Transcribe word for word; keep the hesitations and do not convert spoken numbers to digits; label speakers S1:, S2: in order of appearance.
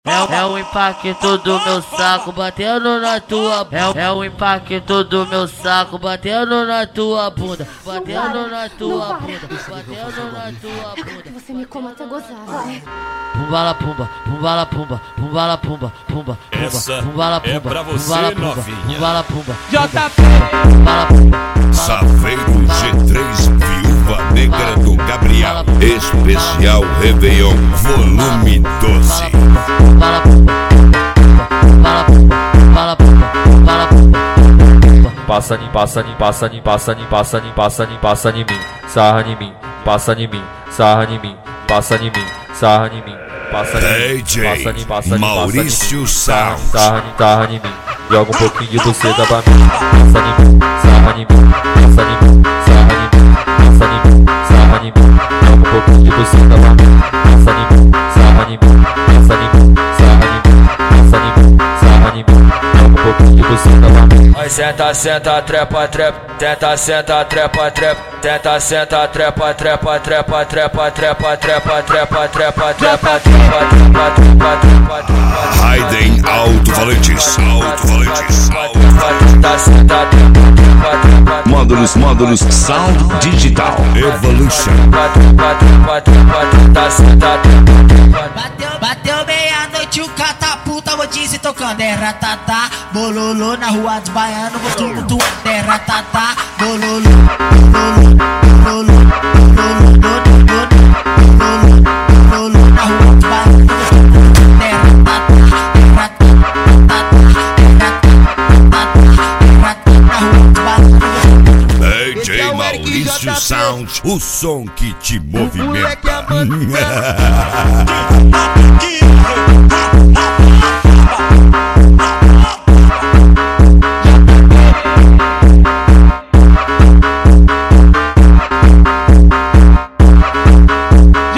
S1: É, é o impacto do meu saco batendo na tua bunda. É, é o impacto do meu saco batendo na tua bunda. Batendo na tua bunda. Batendo na tua bunda.
S2: Que você me coma até gozar, vai.
S1: Pumbala pumba, pumbala pumba, pumbala pumba, pumba,
S3: Essa
S1: pumbala pumba,
S3: é pra você,
S1: pumbala pumba,
S3: novinha.
S1: pumbala pumba,
S4: J P
S1: pumbala pumba.
S5: Saveiro G três, Viúva Negra do Gabriel. Especial Réveillon, volume doze.
S1: Pumbala pumba, pumbala pumba, pumbala pumba, pumbala pumba.
S4: Passa em, passa em, passa em, passa em, passa em, passa em, passa em mim, sarra em mim, passa em mim, sarra em mim, passa em mim, sarra em mim, passa em mim,
S5: D J
S4: passa em, passa em,
S5: Maurício
S4: sarra,
S5: Sound.
S4: sarra em, sarra em mim, joga um pouquinho de buceta pra mim, passa em mim, sarra em mim, passa em mim, sarra em mim, passa em mim, sarra em mim, joga um pouquinho de buceta pra mim, passa em mim, sarra em mim, passa em mim, sarra em mim, passa em mim, sarra em mim, joga um pouquinho de buceta pra mim.
S6: Vai senta, senta, trepa, trepa, tenta, senta, trepa, trepa, tenta, senta, trepa, trepa, trepa, trepa, trepa, trepa, trepa, trepa, trepa, trepa, trepa, trepa, trepa.
S5: Raiden Alto Valentis, Alto Valentis,
S7: Módulos, módulos, Sound Digital.
S5: Evolution.
S8: Bateu, bateu meia-noite, o catapulta, vou dizer tocando. É ratatá, bololô na rua dos baianos, vou tudo é ratatá, bololô, bololô, bololô, bololô, bololô, bololô na rua dos baianos, é ratatá, é ratatá, é ratatá, na rua dos baianos.
S5: D J Maurício Sound, o som que te movimenta.